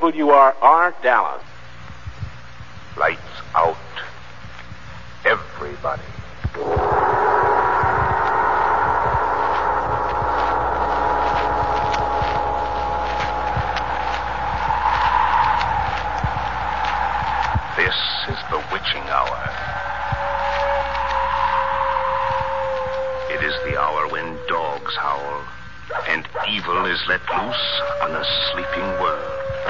WRR Dallas. Lights out. Everybody. This is the witching hour. It is the hour when dogs howl and evil is let loose on a sleeping world.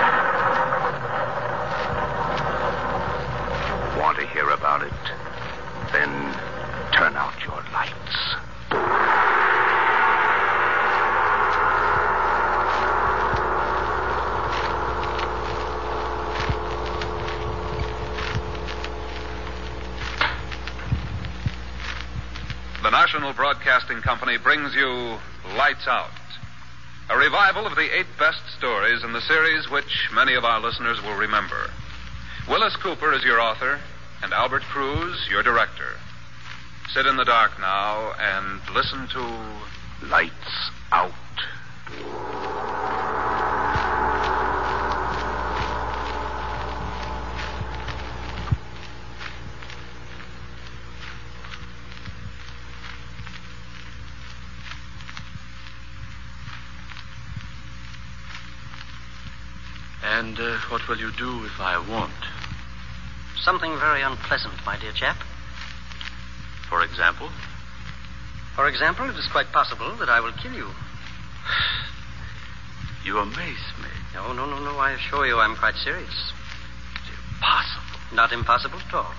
Want to hear about it? Then turn out your lights. The National Broadcasting Company brings you Lights Out, a revival of the 8 best stories in the series which many of our listeners will remember. Willis Cooper is your author, and Albert Cruz your director. Sit in the dark now and listen to Lights Out. And what will you do if I won't? Something very unpleasant, my dear chap. For example? For example, it is quite possible that I will kill you. You amaze me. No. I assure you I'm quite serious. It's impossible. Not impossible at all.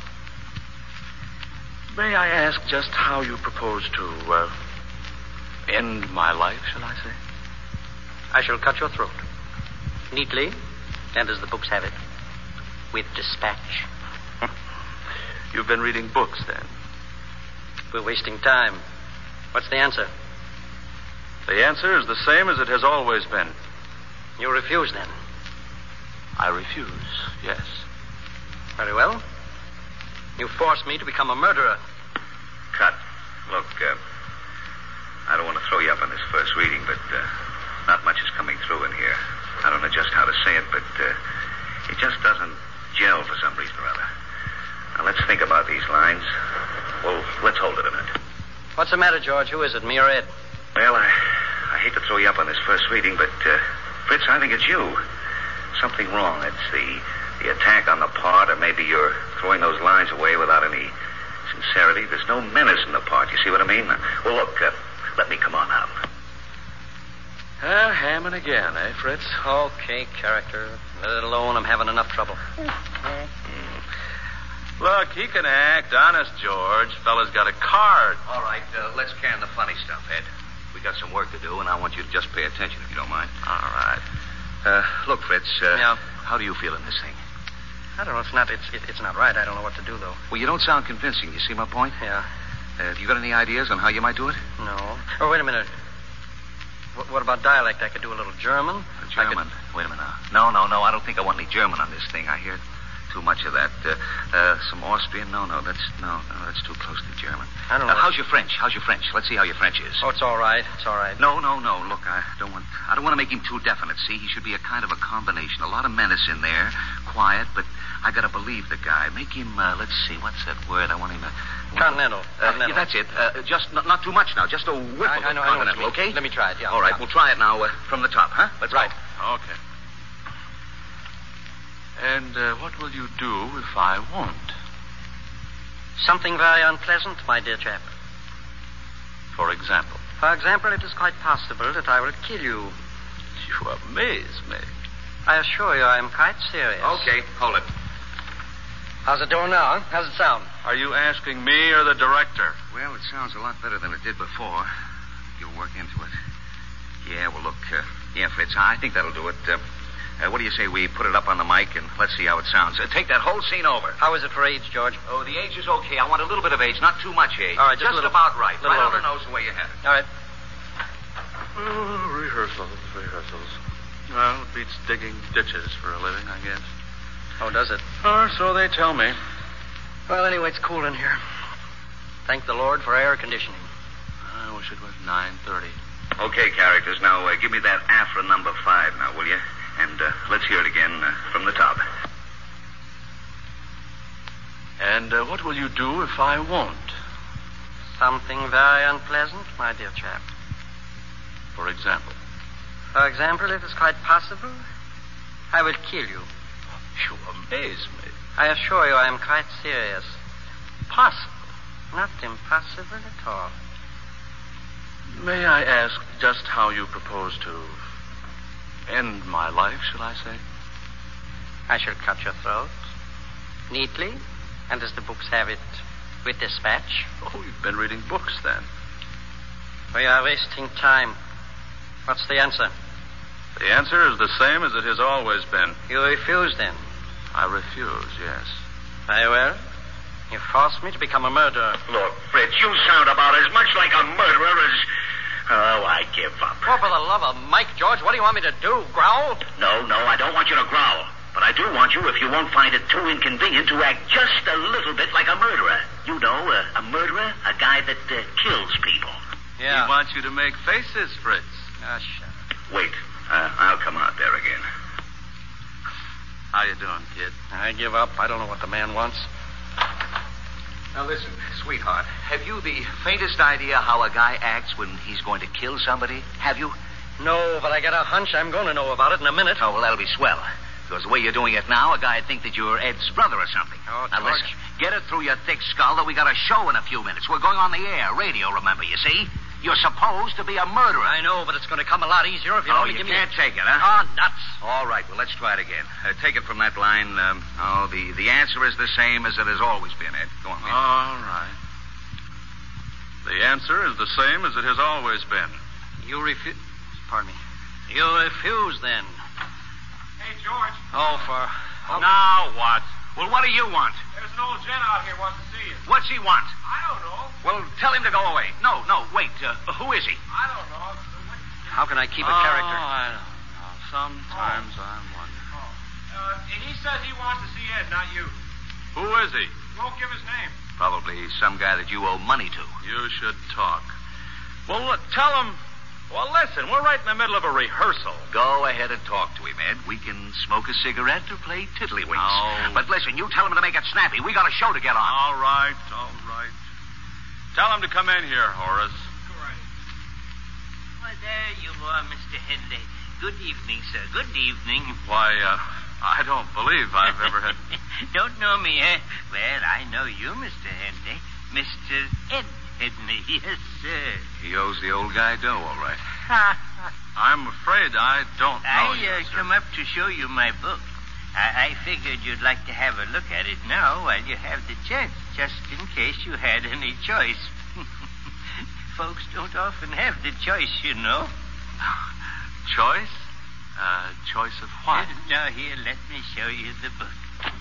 May I ask just how you propose to, end my life, shall I say? I shall cut your throat. Neatly, and as the books have it, with dispatch. You've been reading books, then? We're wasting time. What's the answer? The answer is the same as it has always been. You refuse, then? I refuse, yes. Very well. You force me to become a murderer. Cut. Look, I don't want to throw you up on this first reading, but not much is coming through in here. I don't know just how to say it, but it just doesn't gel for some reason or other. Now, let's think about these lines. Well, let's hold it a minute. What's the matter, George? Who is it, me or Ed? Well, I hate to throw you up on this first reading, but, Fritz, I think it's you. Something wrong. It's the attack on the part, or maybe you're throwing those lines away without any sincerity. There's no menace in the part. You see what I mean? Well, look, let me come on out. Hammond again, eh, Fritz? Okay, character. Let it alone. I'm having enough trouble. Look, he can act. Honest, George. Fella's got a card. All right, let's can the funny stuff, Ed. We got some work to do, and I want you to just pay attention if you don't mind. All right. Look, Fritz. Yeah? How do you feel in this thing? I don't know. It's not right. I don't know what to do, though. Well, you don't sound convincing. You see my point? Yeah. Have you got any ideas on how you might do it? No. Oh, wait a minute. What about dialect? I could do a little German. German? Wait a minute now. No. I don't think I want any German on this thing. I hear too much of that. Some Austrian? No, that's too close to German. I don't know. How's your French? Let's see how your French is. Oh, it's all right. No. Look, I don't want to make him too definite. See, he should be a kind of a combination. A lot of menace in there, quiet, but I gotta believe the guy. Make him. Let's see, what's that word? I want him. Continental. Yeah, that's it. Just not too much now. Just a whiff of I know continental. Okay. Let me try it. Yeah. All right, we'll try it now from the top, huh? Let's right. go. Okay. And what will you do if I won't? Something very unpleasant, my dear chap. For example? For example, it is quite possible that I will kill you. You amaze me. I assure you I am quite serious. Okay, hold it. How's it doing now, huh? How's it sound? Are you asking me or the director? Well, it sounds a lot better than it did before. You'll work into it. Yeah, well, look, Fritz, I think that'll do it. What do you say we put it up on the mic and let's see how it sounds? Take that whole scene over. How is it for age, George? Oh, the age is okay. I want a little bit of age, not too much age. All right, just little, about right. Right on over. the nose the way you have it. All right. Rehearsals. Well, it beats digging ditches for a living, I guess. Oh, does it? Or so they tell me. Well, anyway, it's cool in here. Thank the Lord for air conditioning. I wish it was 9:30. Okay, characters. Now, give me that Afra number 5 now, will you? And let's hear it again from the top. And what will you do if I won't? Something very unpleasant, my dear chap. For example? For example, it is quite possible I will kill you. You amaze me. I assure you I am quite serious. Possible? Not impossible at all. May I ask just how you propose to end my life, shall I say? I shall cut your throat neatly, and as the books have it, with dispatch. Oh, you've been reading books, then. We are wasting time. What's the answer? The answer is the same as it has always been. You refuse, then? I refuse, yes. Very well. You force me to become a murderer. Look, Fritz, you sound about as much like a murderer as... Oh, I give up. Oh, for the love of Mike, George, what do you want me to do? Growl? No, I don't want you to growl. But I do want you, if you won't find it too inconvenient, to act just a little bit like a murderer. You know, a murderer, a guy that kills people. Yeah. He wants you to make faces, Fritz. Shut up. Wait, I'll come out there again. How you doing, kid? I give up. I don't know what the man wants. Now listen, sweetheart, have you the faintest idea how a guy acts when he's going to kill somebody? Have you? No, but I got a hunch I'm going to know about it in a minute. Oh, well, that'll be swell. Because the way you're doing it now, a guy'd think that you're Ed's brother or something. Oh, now George. listen, get it through your thick skull that we got a show in a few minutes. We're going on the air, radio, remember, you see? You're supposed to be a murderer. I know, but it's going to come a lot easier if you Oh, only you give me... can't take it, huh? Oh, nuts. All right, well, let's try it again. Take it from that line. The answer is the same as it has always been, Ed. Go on, man. All right. The answer is the same as it has always been. You refuse... Pardon me. You refuse, then. Hey, George, Oh, for... Now what? Well, what do you want? there's an old gent out here wants to see you. What's he want? I don't know. Well, tell him to go away. No, wait. Who is he? I don't know. How can I keep a character? I don't know. Sometimes I wonder. He says he wants to see Ed, not you. Who is he? Won't give his name. Probably some guy that you owe money to. You should talk. Well, look, tell him... Well, listen, we're right in the middle of a rehearsal. Go ahead and talk to him, Ed. We can smoke a cigarette or play tiddlywinks. Oh. But listen, you tell him to make it snappy. We got a show to get on. All right. Tell him to come in here, Horace. Right. Why, there you are, Mr. Henley. Good evening, sir. Good evening. Why, I don't believe I've ever had... Don't know me, eh? Well, I know you, Mr. Henley. Mr. Ed Henley, yes, sir. He owes the old guy dough, all right. I'm afraid I don't know you, sir. Come up to show you my book. I figured you'd like to have a look at it now while you have the chance, just in case you had any choice. Folks don't often have the choice, you know. Choice? Choice of what? Now, here, let me show you the book.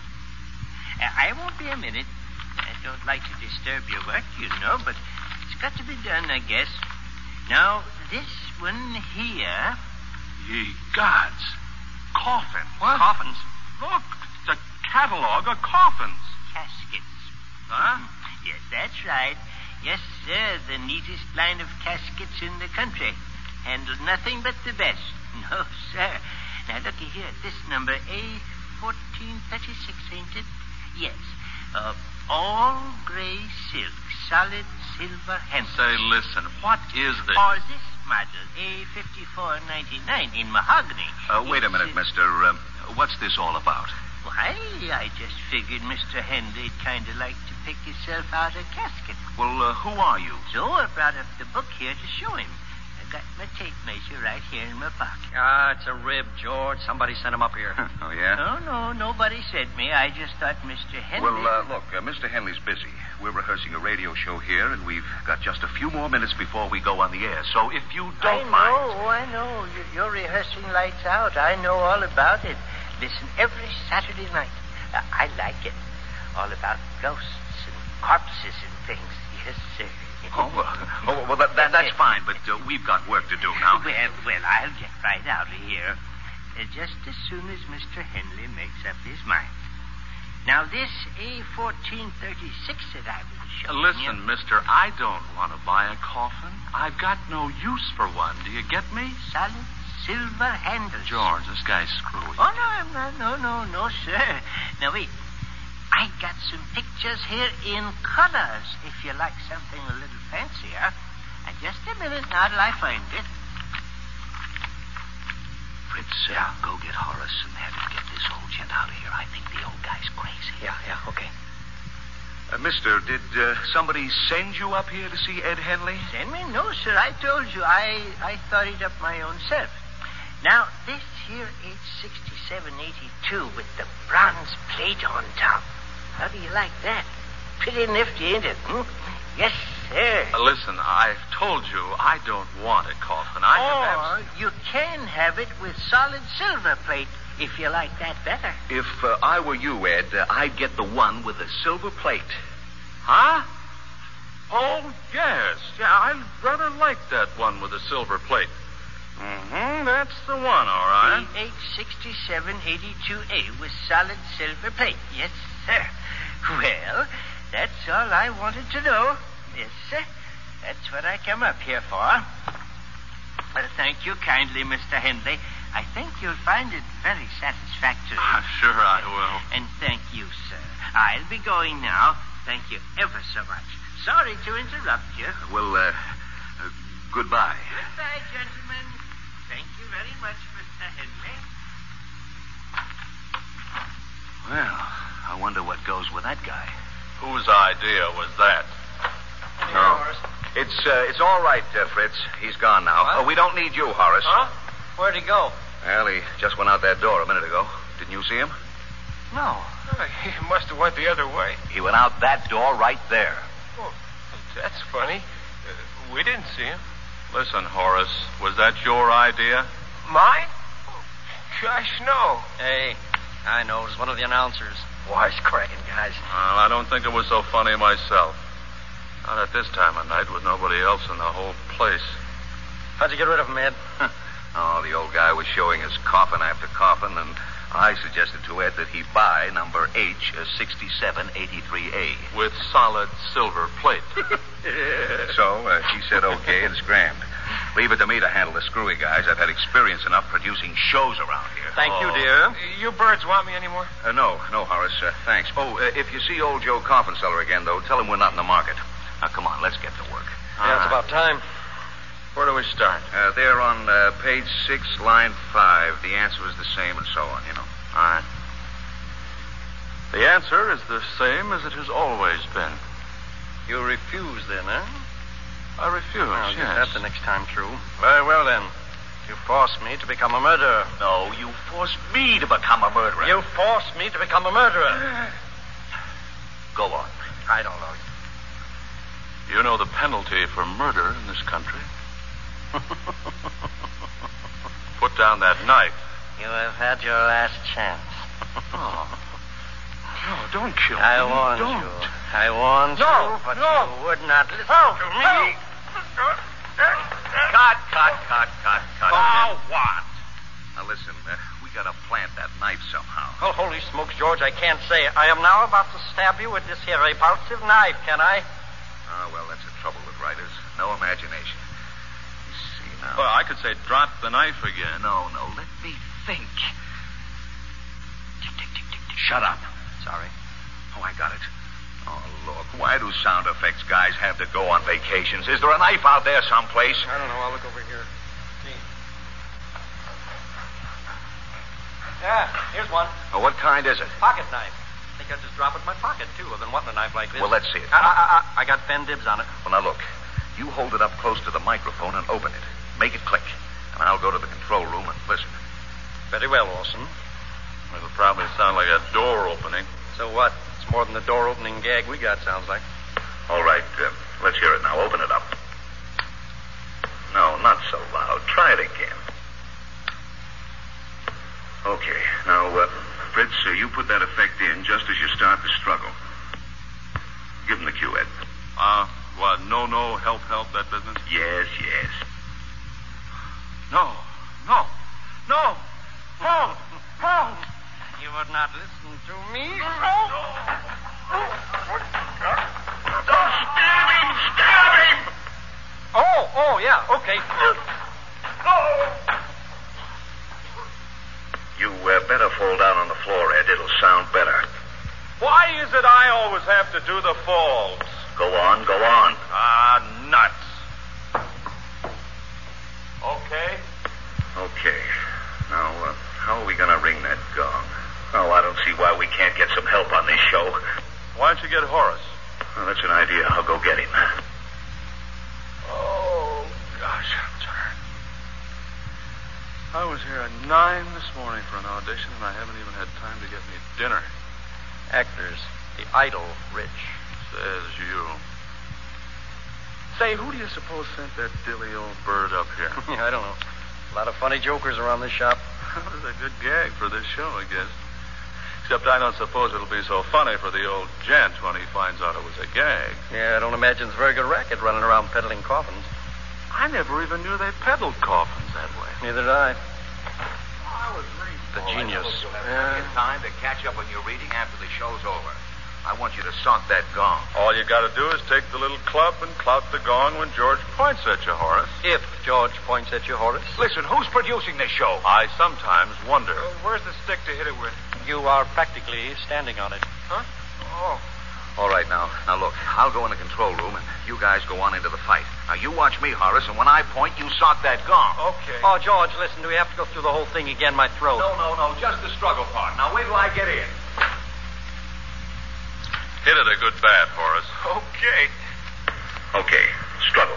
I won't be a minute. I don't like to disturb your work, you know, but it's got to be done, I guess. Now, this one here... Ye gods. Coffins. What? Coffins? Look, the catalog of coffins. Caskets. Huh? Yes, that's right. Yes, sir, the neatest line of caskets in the country. Handled nothing but the best. No, sir. Now, looky here. This number, A1436, ain't it? Yes. All gray silk, solid silver handles. Say, listen, what is this? Or this model, A5499 in mahogany. Wait a It's, minute, mister. What's this all about? Why, I just figured Mr. Henley'd kind of like to pick himself out a casket. Well, who are you? So I brought up the book here to show him. I got my tape measure right here in my pocket. It's a rib, George. Somebody sent him up here. Oh, yeah? No, nobody sent me. I just thought Mr. Henley... Well, look, Mr. Henley's busy. We're rehearsing a radio show here, and we've got just a few more minutes before we go on the air. So if you don't mind... I know. You're rehearsing Lights Out. I know all about it. Listen, every Saturday night. I like it. All about ghosts and corpses and things. Yes, sir. Well, that's fine, but we've got work to do now. Well, I'll get right out of here. Just as soon as Mr. Henley makes up his mind. Now, this A1436 that I will show Listen, you... mister, I don't want to buy a coffin. I've got no use for one. Do you get me? Solid silver handles. George, this guy's screwy. Oh, no, I'm not. No, sir. Now, wait. I got some pictures here in colors, if you like something a little fancier. And just a minute now till I find it. Fritz, go get Horace and have him get this old gent out of here. I think the old guy's crazy. Yeah, okay. Mister, did somebody send you up here to see Ed Henley? Send me? No, sir. I told you I thought it up my own self. Now, this here is 6782 with the bronze plate on top. How do you like that? Pretty nifty, ain't it? Yes, sir. Listen, I've told you I don't want a coffin. Or you can have it with solid silver plate, if you like that better. If I were you, Ed, I'd get the one with the silver plate. Huh? Oh, yes. Yeah, I'd rather like that one with the silver plate. Mm-hmm, that's the one, all right. CH6782A with solid silver plate. Yes, sir. Well, that's all I wanted to know. Yes, sir. That's what I come up here for. Well, thank you kindly, Mr. Henley. I think you'll find it very satisfactory. Sure I will. And thank you, sir. I'll be going now. Thank you ever so much. Sorry to interrupt you. Well, goodbye. Goodbye, gentlemen. Thank you very much, Mr. Henley. Well, I wonder what goes with that guy. Whose idea was that? No. It's all right, Fritz. He's gone now. What? Oh, we don't need you, Horace. Huh? Where'd he go? Well, he just went out that door a minute ago. Didn't you see him? No. He must have went the other way. He went out that door right there. Oh, that's funny. We didn't see him. Listen, Horace, was that your idea? Mine? Gosh, no. Hey, I know. It was one of the announcers. Wisecracking guys. Well, I don't think it was so funny myself. Not at this time of night with nobody else in the whole place. How'd you get rid of him, Ed? Oh, the old guy was showing us coffin after coffin, and I suggested to Ed that he buy number H6783A. With solid silver plate. So he said okay and scrammed. Leave it to me to handle the screwy guys. I've had experience enough producing shows around here. Thank you, dear. You birds want me anymore? No, Horace. Thanks. Oh, if you see old Joe Coffin Seller again, though, tell him we're not in the market. Now, come on, let's get to work. Yeah, it's about time. Where do we start? There on page 6, line 5. The answer is the same and so on, you know. All right. The answer is the same as it has always been. You refuse, then, huh? I refuse, I'll get yes. that the next time through. Very well, then. You forced me to become a murderer. No, you forced me to become a murderer. You forced me to become a murderer. Go on. I don't know. You know the penalty for murder in this country? Put down that knife. You have had your last chance. Oh. No, don't kill me. I warned don't. you. I warned you, but you would not listen to me. Cut. Oh, what? Now, listen, we gotta plant that knife somehow. Oh, holy smokes, George, I can't say. I am now about to stab you with this here repulsive knife, can I? Oh, well, that's the trouble with writers. No imagination. You see now. Well, I could say drop the knife again. No, let me think. Tick, tick, tick, tick, tick. Shut up. Sorry. Oh, I got it. Oh, look, why do sound effects guys have to go on vacations? Is there a knife out there someplace? I don't know. I'll look over here. See. Yeah, here's one. Oh, what kind is it? Pocket knife. I think I'd just drop it in my pocket, too. I've been wanting a knife like this. Well, let's see it. I got pen dibs on it. Well, now, look. You hold it up close to the microphone and open it. Make it click. And I'll go to the control room and listen. Very well, Orson. It'll probably sound like a door opening. So what? It's more than the door-opening gag we got, sounds like. All right, let's hear it now. Open it up. No, not so loud. Try it again. Okay. Now, Fritz, you put that effect in just as you start the struggle. Give him the cue, Ed. What? No, help, that business? Yes. No. You would not listen to me? Stab him! Oh, yeah, okay. better fall down on the floor, Ed. It'll sound better. Why is it I always have to do the falls? Go on, go on. Ah, nuts. Okay. Okay. Now, how are we going to ring that gong? Oh, I don't see why we can't get some help on this show. Why don't you get Horace? Well, that's an idea. I'll go get him. Oh, gosh, I'm tired. I was here at 9 this morning for an audition, and I haven't even had time to get me dinner. Actors, the idol, Rich. Says you. Say, who do you suppose sent that dilly old bird up here? I don't know. A lot of funny jokers around this shop. That was a good gag for this show, I guess. Except I don't suppose it'll be so funny for the old gent when he finds out it was a gag. Yeah, I don't imagine it's a very good racket running around peddling coffins. I never even knew they peddled coffins that way. Neither did I. I was reading. The genius. You'll have plenty of time to catch up on your reading after the show's over. I want you to sock that gong. All you got to do is take the little club and clout the gong when George points at you, Horace. If George points at you, Horace. Listen, who's producing this show? I sometimes wonder. Where's the stick to hit it with? You are practically standing on it. Huh? Oh. All right, now look, I'll go in the control room, and you guys go on into the fight. Now, you watch me, Horace, and when I point, you sock that gong. Okay. Oh, George, listen, do we have to go through the whole thing again? My throat. No, just the struggle part. Now, wait till I get in. Hit it a good bat, Horace. Okay. Okay, struggle.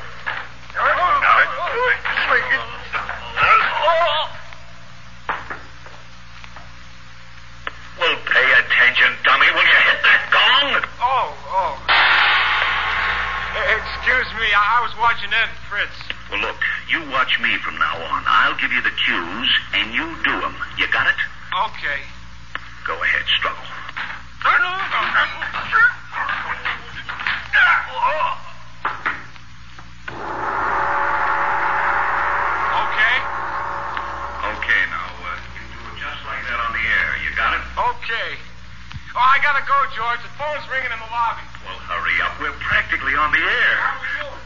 Well, pay attention, dummy. Will you hit that gong? Oh. Excuse me, I was watching Ed and Fritz. Well, look, you watch me from now on. I'll give you the cues, and you do them. You got it? Okay. Go ahead, struggle. Okay, now, you do it just like that on the air. You got it? Okay. Oh, I gotta go, George. The phone's ringing in the lobby. Well, hurry up. We're practically on the air. How are we doing?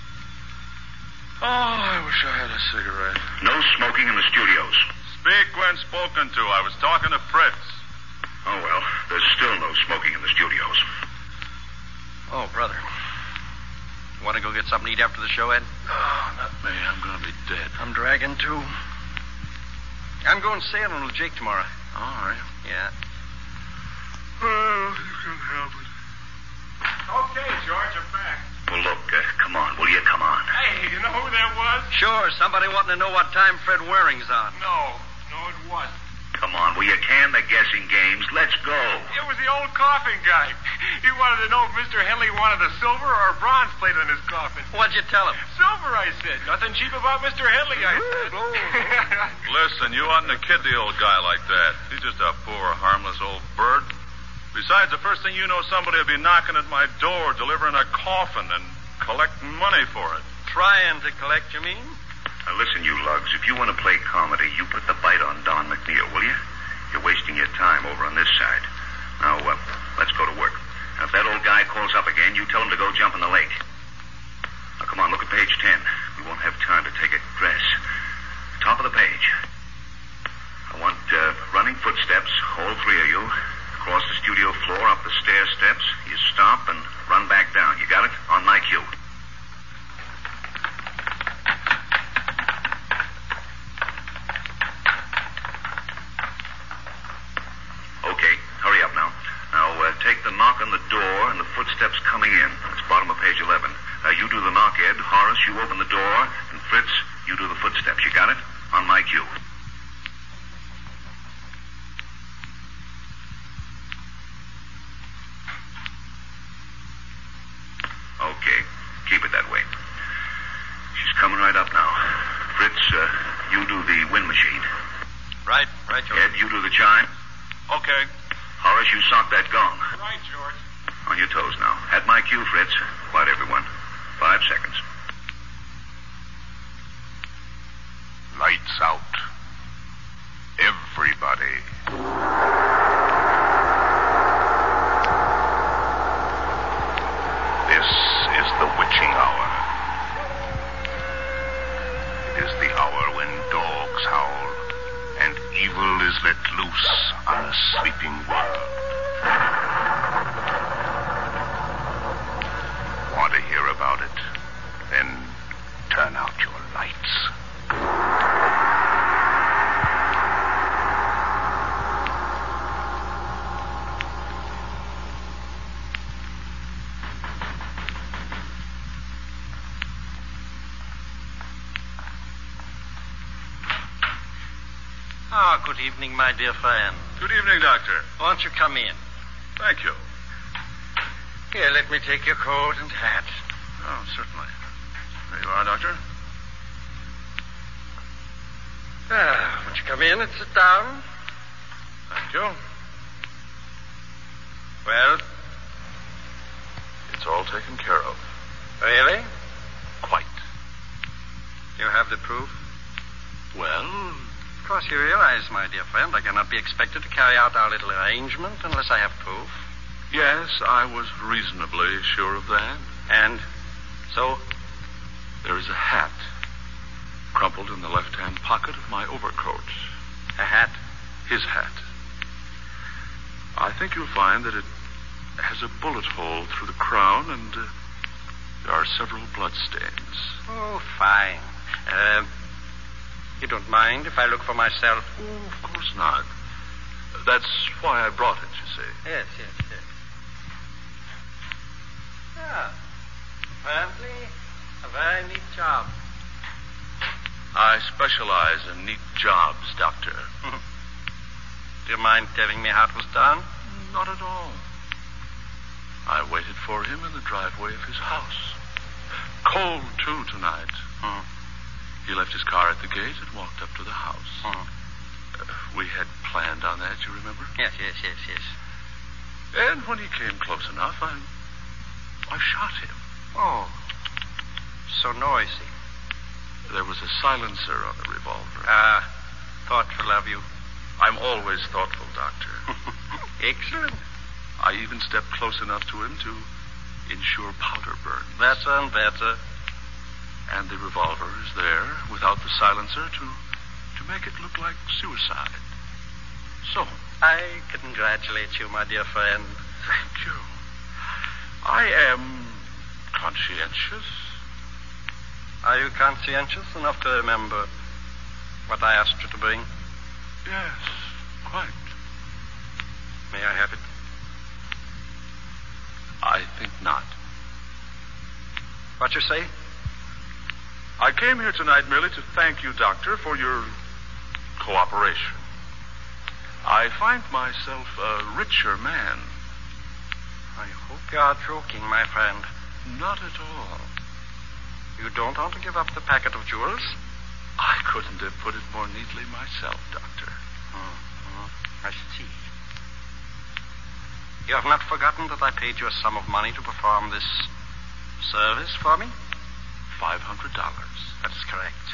Oh, I wish I had a cigarette. No smoking in the studios. Speak when spoken to. I was talking to Fritz. Oh, well, there's still no smoking in the studios. Oh, brother. Want to go get something to eat after the show, Ed? Oh, not me. I'm going to be dead. I'm dragging, too. I'm going sailing with Jake tomorrow. All right. Yeah. Oh, you can help it. Okay, George, I'm back. Well, look, come on. Will you come on? Hey, you know who that was? Sure, somebody wanting to know what time Fred Waring's on. No, it wasn't. Come on. Will you can the guessing games? Let's go. It was the old coffin guy. He wanted to know if Mr. Henley wanted a silver or a bronze plate on his coffin. What'd you tell him? Silver, I said. Nothing cheap about Mr. Henley, I said. Listen, you oughtn't to kid the old guy like that. He's just a poor, harmless old bird. Besides, the first thing you know, somebody will be knocking at my door, delivering a coffin, and collecting money for it. Trying to collect, you mean? Now, listen, you lugs. If you want to play comedy, you put the bite on Don McNeil, will you? You're wasting your time over on this side. Now, let's go to work. Now, if that old guy calls up again, you tell him to go jump in the lake. Now, come on, look at page 10. We won't have time to take a dress. Top of the page. I want running footsteps, all three of you. Across the studio floor, up the stair steps. You stop and run back down. You got it? On my cue. Okay, hurry up now. Now, take the knock on the door and the footsteps coming in. That's bottom of page 11. You do the knock, Ed. Horace, you open the door. And Fritz, you do the footsteps. You got it? On my cue. Okay, keep it that way. She's coming right up now. Fritz, you do the wind machine. Right, George. Ed, you do the chime. Okay. Horace, you sock that gong. Right, George. On your toes now. At my cue, Fritz. Quiet, everyone. 5 seconds. Lights out. Everybody. This is the witching hour. It is the hour when dogs howl and evil is let loose witching world. Want to hear about it? Then turn out your lights. Good evening, my dear friend. Good evening, Doctor. Won't you come in? Thank you. Here, let me take your coat and hat. Oh, certainly. There you are, Doctor. Won't you come in and sit down? Thank you. Well, It's all taken care of. really? Quite. You have the proof? Well, Of course, you realize, my dear friend, I cannot be expected to carry out our little arrangement unless I have proof. yes, I was reasonably sure of that. And so, There is a hat crumpled in the left-hand pocket of my overcoat. a hat. His hat. I think you'll find that it has a bullet hole through the crown, and there are several bloodstains. Oh, fine. You don't mind if I look for myself? Oh, of course not. That's why I brought it, you see. Yes. Apparently, a very neat job. I specialize in neat jobs, Doctor. Do you mind telling me how it was done? Not at all. I waited for him in the driveway of his house. Cold, too, tonight. He left his car at the gate and walked up to the house. We had planned on that, you remember? Yes. And when he came close enough, I shot him. Oh, so noisy. There was a silencer on the revolver. Thoughtful of you. I'm always thoughtful, Doctor. Excellent. I even stepped close enough to him to ensure powder burns. Better and better. And the revolver is there without the silencer to make it look like suicide. So, I congratulate you, my dear friend. thank you. I am conscientious. Are you conscientious enough to remember what I asked you to bring? Yes, quite. May I have it? I think not. What you say? I came here tonight merely to thank you, Doctor, for your cooperation. I find myself a richer man. I hope you are joking, my friend. Not at all. You don't want to give up the packet of jewels? I couldn't have put it more neatly myself, Doctor. I see. You have not forgotten that I paid you a sum of money to perform this service for me? $500. That is correct.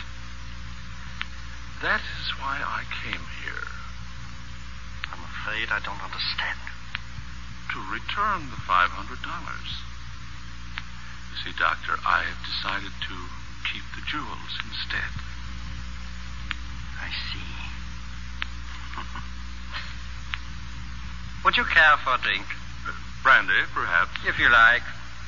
That is why I came here. I'm afraid I don't understand. To return the $500. You see, Doctor, I have decided to keep the jewels instead. I see. Would you care for a drink? Brandy, perhaps. If you like.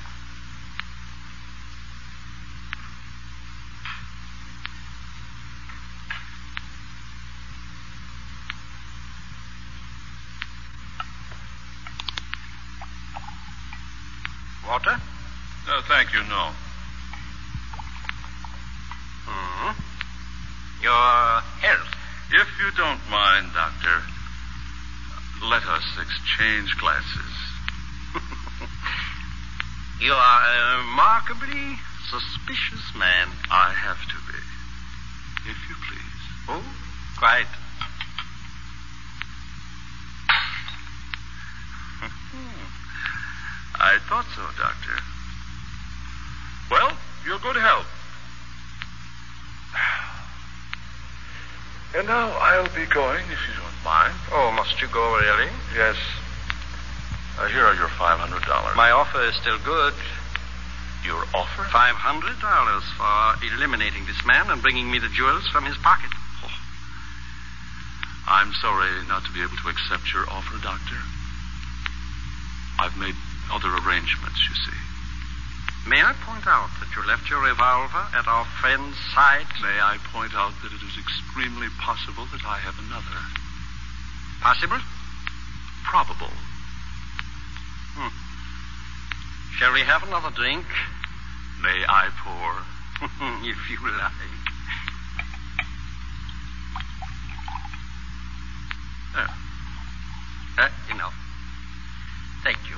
Water? Thank you, no. Your health. If you don't mind, Doctor, let us exchange glasses. You are a remarkably suspicious man. I have to be. If you please. Oh, quite. I thought so, Doctor. Well, your good health. And now I'll be going, if you don't mind. Oh, must you go, really? Yes. Here are your $500. My offer is still good. Your offer? $500 for eliminating this man and bringing me the jewels from his pocket. I'm sorry not to be able to accept your offer, Doctor. I've made other arrangements, you see. May I point out that you left your revolver at our friend's side? May I point out that it is extremely possible that I have another. Possible? Probable. Shall we have another drink? May I pour? If you like. Enough. Thank you.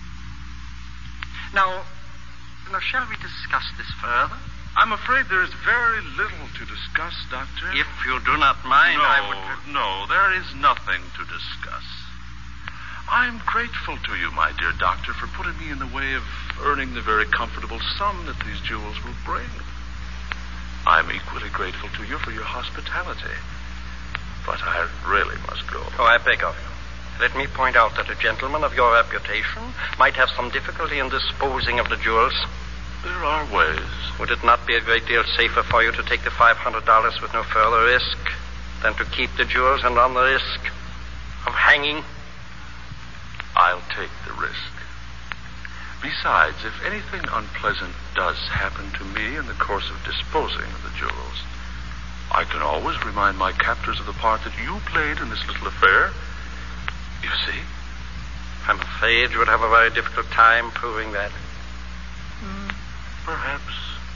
Now, shall we discuss this further? I'm afraid there's very little to discuss, Doctor. If you do not mind, I would... No, there is nothing to discuss. I'm grateful to you, my dear doctor, for putting me in the way of earning the very comfortable sum that these jewels will bring. I'm equally grateful to you for your hospitality. But I really must go. Oh, I beg of you. Let me point out that a gentleman of your reputation might have some difficulty in disposing of the jewels. There are ways. Would it not be a great deal safer for you to take the $500 with no further risk than to keep the jewels and run the risk of hanging? I'll take the risk. Besides, if anything unpleasant does happen to me in the course of disposing of the jewels, I can always remind my captors of the part that you played in this little affair. You see? I'm afraid you would have a very difficult time proving that. Perhaps.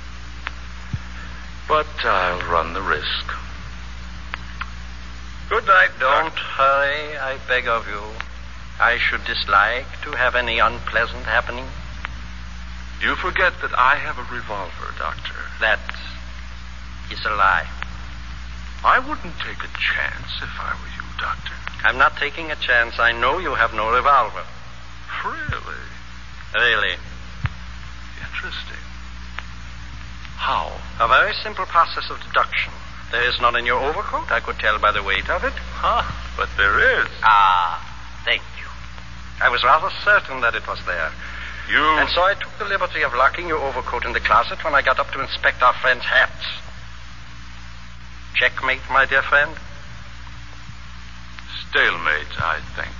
But I'll run the risk. Good night. Don't hurry, I beg of you. I should dislike to have any unpleasant happening. You forget that I have a revolver, Doctor. That is a lie. I wouldn't take a chance if I were you, Doctor. I'm not taking a chance. I know you have no revolver. Really? Really. Interesting. How? A very simple process of deduction. There is none in your overcoat. I could tell by the weight of it. But there is. Thank you. I was rather certain that it was there. And so I took the liberty of locking your overcoat in the closet when I got up to inspect our friend's hats. Checkmate, my dear friend. Stalemate, I think.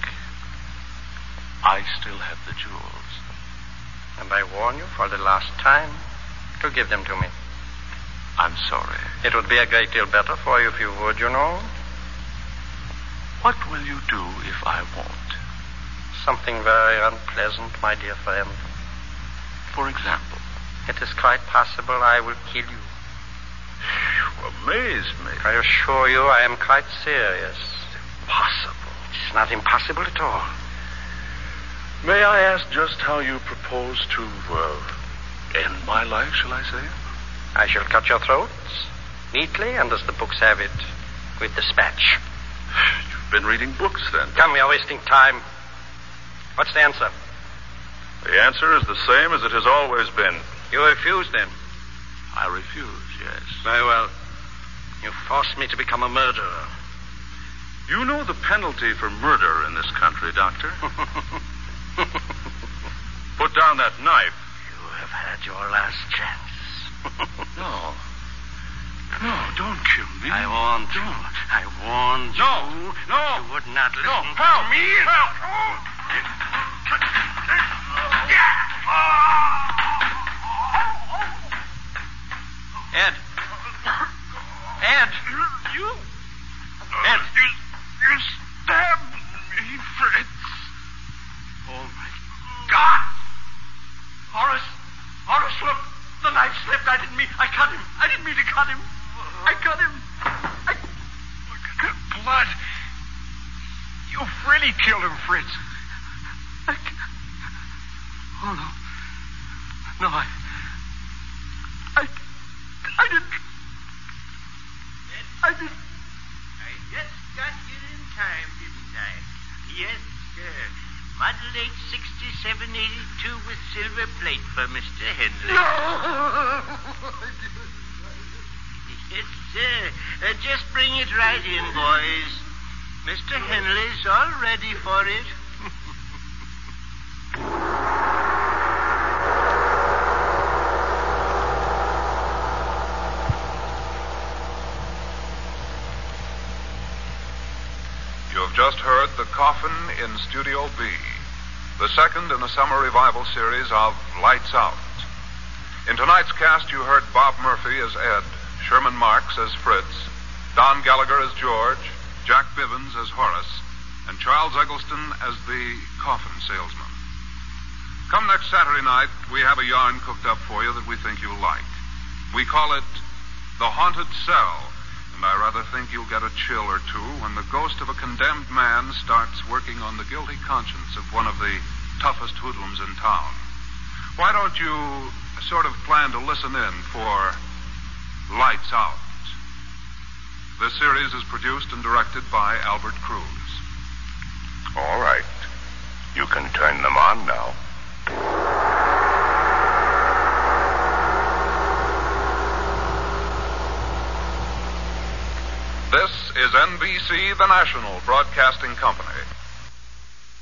I still have the jewels. And I warn you for the last time to give them to me. I'm sorry. It would be a great deal better for you if you would, you know. What will you do if I won't? Something very unpleasant, my dear friend. For example? It is quite possible I will kill you. You amaze me. I assure you I am quite serious. Impossible. It's not impossible at all. May I ask just how you propose to end my life, shall I say? I shall cut your throats neatly and, as the books have it, with dispatch. You've been reading books, then? Come, we are wasting time. What's the answer? The answer is the same as it has always been. You refuse, then? I refuse, yes. Very well. You forced me to become a murderer. You know the penalty for murder in this country, Doctor? Put down that knife. You have had your last chance. No. No, don't kill me. I warned you. I warned you. No. You would not listen to me. Help. Ed. Ed. You. Ed. You stabbed me, Fritz. Oh, my God. Horace, look. The knife slipped. I didn't mean to cut him. I cut him. Look at that blood. You've really killed him, Fritz. Oh, no. No, I didn't. I didn't. I just got here in time, didn't I? Yes, sir. Model 86782 with silver plate for Mr. Henley. No! Yes, sir. Just bring it right in, boys. Mr. Henley's all ready for it. Coffin in Studio B, the second in a summer revival series of Lights Out. In tonight's cast, you heard Bob Murphy as Ed, Sherman Marks as Fritz, Don Gallagher as George, Jack Bivens as Horace, and Charles Eggleston as the coffin salesman. Come next Saturday night, we have a yarn cooked up for you that we think you'll like. We call it The Haunted Cell, and I rather think you'll get a chill or two when the ghost of a condemned man starts working on the guilty conscience of one of the toughest hoodlums in town. Why don't you sort of plan to listen in for Lights Out? This series is produced and directed by Albert Cruz. All right. You can turn them on now. This is NBC, the national broadcasting company.